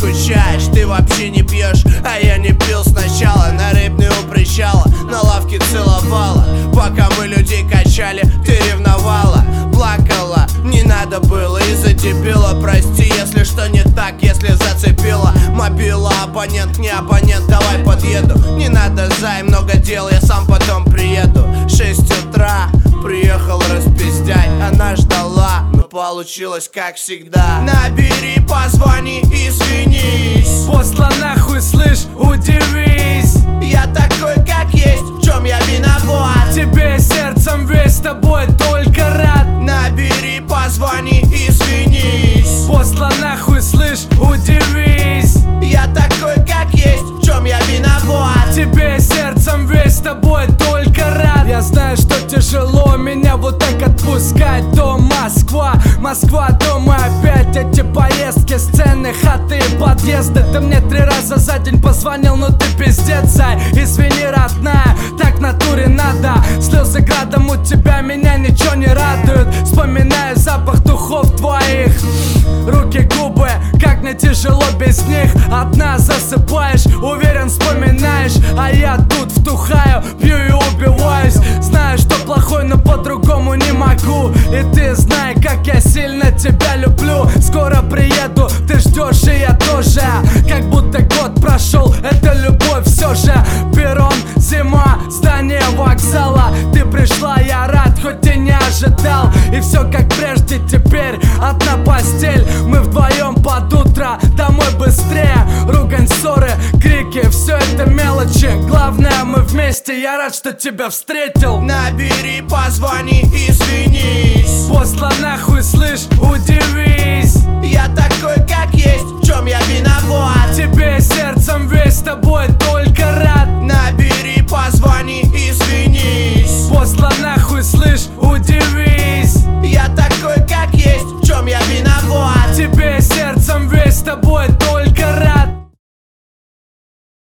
скучаешь. Ты вообще не пьешь, а я не пил сначала. На рыбный у причала, на лавке целовала. Пока мы людей качали, ты ревновала. Плакала, не надо было из-за дебила. Прости, если что не так, если зацепила. Мобила, абонент, не абонент, давай подъеду. Не надо, зай, много дел, я сам потом приеду. 6 утра, приехал распиздять. Она ждала, но получилось как всегда. Набери, позвони, извинись. Посла нахуй, слышь, удивись. Я такой, как есть, в чем я виноват? Тебе сердцем весь, с тобой только рад. Набери, позвони, извинись. Посла нахуй, слышь, удивись. Я такой, как есть, в чем я виноват? Тебе сердцем весь, с тобой только рад. Я знаю, что тяжело меня вот так отпускать. То Москва, Москва, дома опять. Эти поездки, сцены, хаты и подъезды. Ты мне 3 раза за день позвонил, но ты пиздец, зай. Извини, родная, так в натуре надо. Слезы градом у тебя, меня ничего не радует. Вспоминаю запах духов твоих. Руки, губы, как мне тяжело без них. Одна засыпаешь, уверен, вспоминаешь. А я тут втухаю, пью и убиваюсь. Знаю, что плохой, но по-другому не могу. И ты знай, как я сильно тебя люблю. Скоро приеду, ты ждешь, и я тоже. Как будто год прошел, это любовь все же. Перрон, зима, здание вокзала. Ты пришла, я рад, хоть и не ожидал. И все как прежде, теперь одна постель. Мы вдвоем под утро, домой быстрее. Ругань, ссоры, крики, все это мелочи. Главное, мы вместе, я рад, что тебя встретил. Набери, позвони, извинись. Посла нахуй, слышь, удивись. Я такой, как